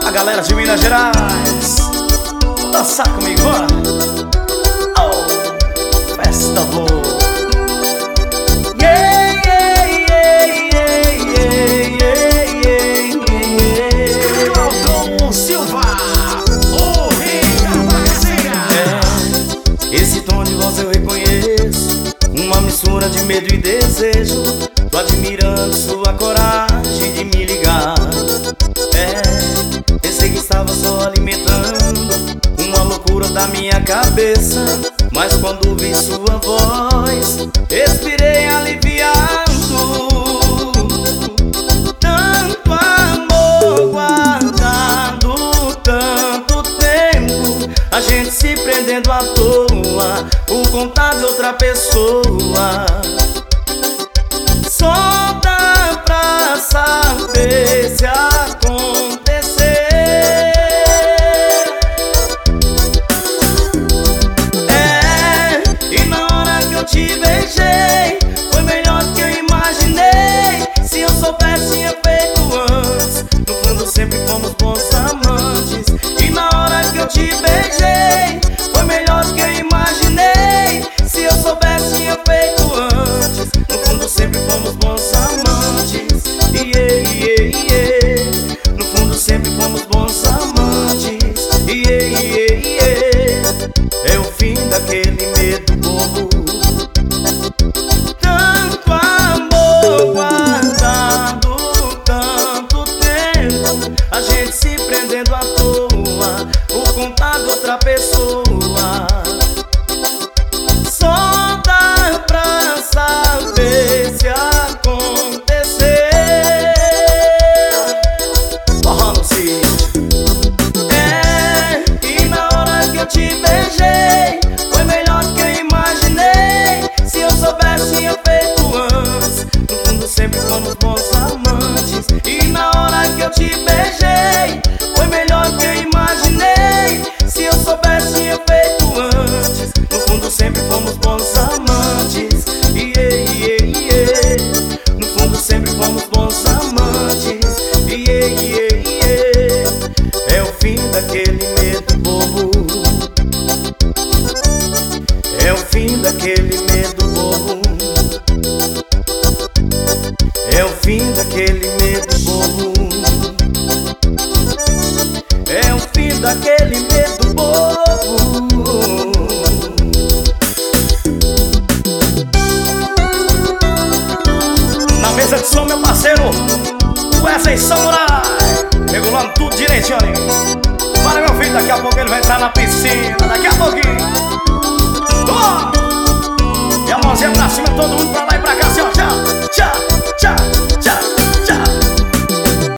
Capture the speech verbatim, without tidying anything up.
A galera de Minas Gerais, vou dançar comigo, bora. Oh, festa boa. Yeah, yeah, yeah, yeah, yeah, yeah, yeah. Claudão Silva, o rei da bagaceira. É, esse tom de voz eu reconheço, uma mistura de medo e desejo. Tô admirando sua coragem de me ligar. É, pensei que estava só alimentando uma loucura da minha cabeça, mas quando vi sua voz, respirei aliviado. Tanto amor guardado, tanto tempo, a gente se prendendo à toa por conta de outra pessoa. Só dá pra saber se acontecer. É, e na hora que eu te beijei, foi melhor do que eu imaginei. Se eu soubesse, tinha feito antes. No fundo sempre fomos bons amantes. E na hora que eu te beijei, foi melhor do que eu imaginei. Se eu soubesse, tinha feito antes. No fundo sempre fomos bons amantes. Yeah, yeah, yeah. No fundo sempre fomos bons amantes. Yeah, yeah, yeah. É o fim daquele medo bobo. Tanto amor guardado, tanto tempo, a gente se prendendo à toa por conta de outra pessoa. Só dá pra saber se acontecer. Forró no sítio. É, e na hora que eu te beijei, foi melhor do que eu imaginei. Se eu soubesse, tinha feito antes. No fundo sempre fomos bons amantes. E na hora que eu te beijei, foi melhor do que eu imaginei. Se eu soubesse, tinha feito antes. No fundo sempre fomos bons amantes. Yeah, yeah, yeah. No fundo sempre fomos bons amantes. Yeah, yeah, yeah. É o fim daquele medo bobo. É o fim daquele medo bobo. É o fim daquele medo bobo. É o fim daquele medo bobo. Na mesa de som, meu parceiro Wesley Samurai, regulando tudo direitinho ali. Para meu filho, daqui a pouco ele vai entrar na piscina. Daqui a pouquinho. Oh! E a mãozinha pra cima, todo mundo pra lá e pra cá.